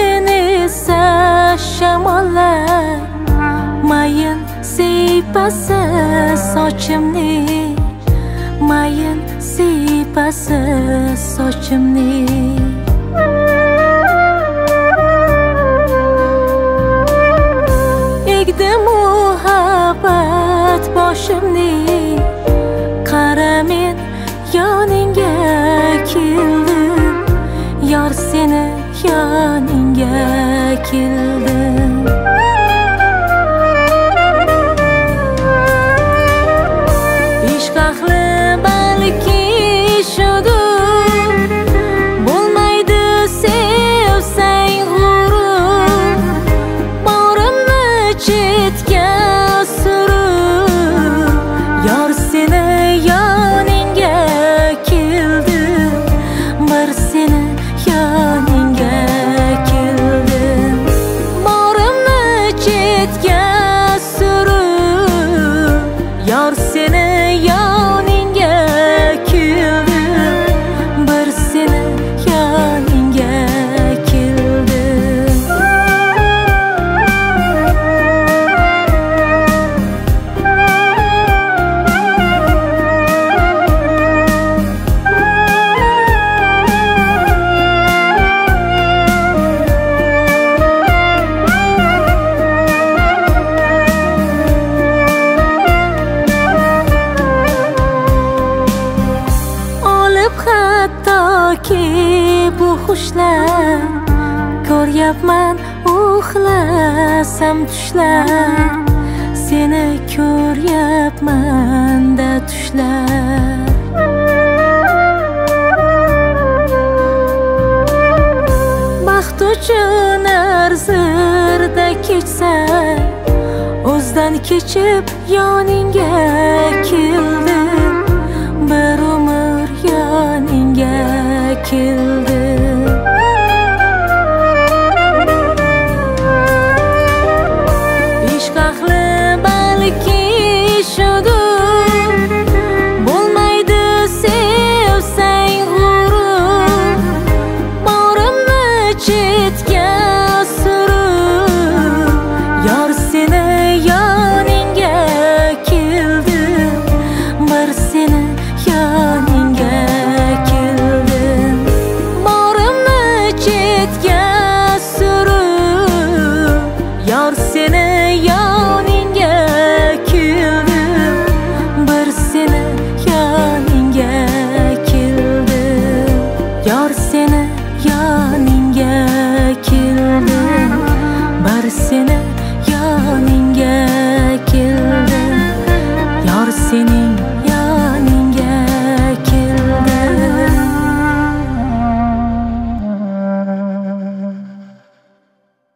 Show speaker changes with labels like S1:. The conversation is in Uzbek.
S1: seni esa shamollar mayin siypasa sochimni, mayin siypasa sochimni. Egdi muhabbat boshimni, qara men yoningga keldim, yor seni yoningga keldim. Ishq ahli balki shudur, bo'lmaydi sevsang g'urur, bag'rimni chetga surib, yor seni yoningga keldim, bir seni yoningga keldim. Bag'rimni chetga surib, yor seni yoningga keldim, bir seni yoningga keldim. Hattoki bu xushlar ko'ryapman, uxlasam tushlar, seni ko'ryapman-da tushlar. Baxt uchun arzirda kechsang, o'zdan kechib yoningga keldim, bir umr yoningga keldim. Ishq ahli balki shudur, bo'lmaydi sevsang g'urur, bag'rimni chetga surib, yor seni yoningga keldim, bir seni yoningga keldim. Bag'rimni chetga surib, yor seni yoningga keldim, bir seni yoningga keldim. Yor seni yoningga keldim, bir seni